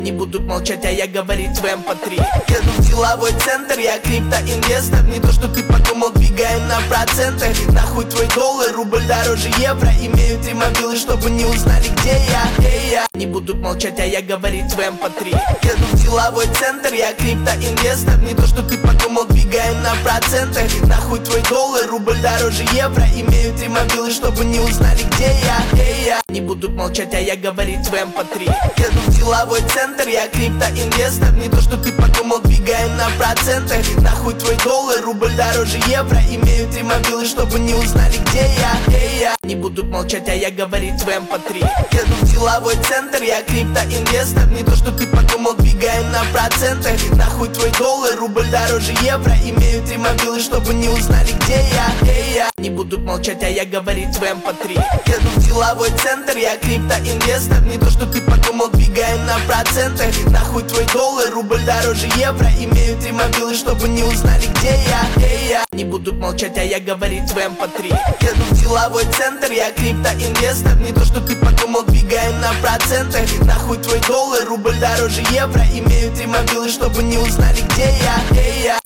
Не будут молчать, а я говорить в MP3. Еду в деловой центр, я криптоинвестор. Не то, что ты подумал, двигаем на проценты. Нахуй твой доллар, рубль дороже евро. Имею 3 мобилы, чтобы не узнали, где я. Не будут молчать, а я говорить в MP3. Еду в деловой центр, я криптоинвестор. Не то, что ты подумал, двигаем на проценты. Нахуй твой доллар, рубль дороже евро. Имею 3 мобилы, чтобы не узнали, где я. Не будут молчать, а я говорить в MP3. Еду в деловой центр, я криптоинвестор. Не то, что ты подумал, двигаем на проценты. Нахуй твой доллар, рубль дороже евро. Имею 3 мобилы, чтобы не узнали, где я. Не будут молчать, а я говорить в MP3. Еду в деловой центр, я криптоинвестор. Не то, что ты подумал, двигаем на проценты. Нахуй твой доллар, рубль дороже евро. Имею 3 мобилы, чтобы не узнали, где я. Не будут молчать, а я говорить в MP3. Еду в деловой центр, я криптоинвестор. Не то, что ты подумал, двигаем на проценты. Нахуй твой доллар, рубль дороже евро. Имею 3 мобилы, чтобы не узнали, где я. Не будут молчать, а я говорить в MP3. Еду в деловой центр, я криптоинвестор. Не то, что ты подумал, двигаем на проценты. Нахуй твой доллар, рубль дороже евро. Имею 3 мобилы, чтобы не узнали, где я.